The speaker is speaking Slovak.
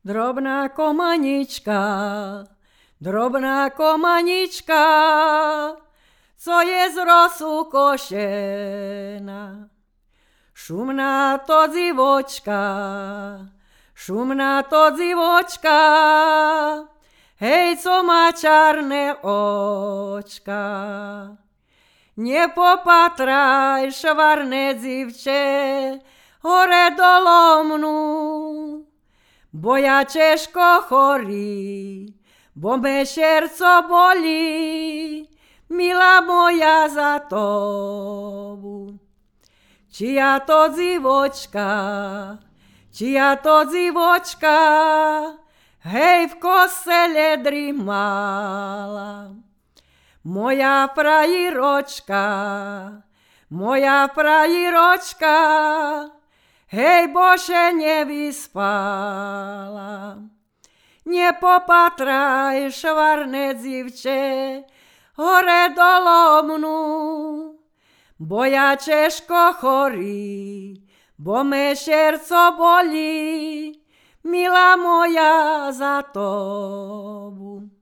Drobná komanička, co je z rosu košená. Šumná to dzivočka, hej, co má čarné očka. Nepopatraj, švarné dzivče, hore dolo mnu, bo ja češko chorý, bo me šerco bolí, milá moja za tobu. Čia to dzivočka, hej, v kostele drimala. Moja prajiročka, hej, Bože, nevyspala. Nepopatraj, švarné dzivče, hore dolo mnu, bo ja češko chorý, bo me šerco bolí, milá moja za tobu.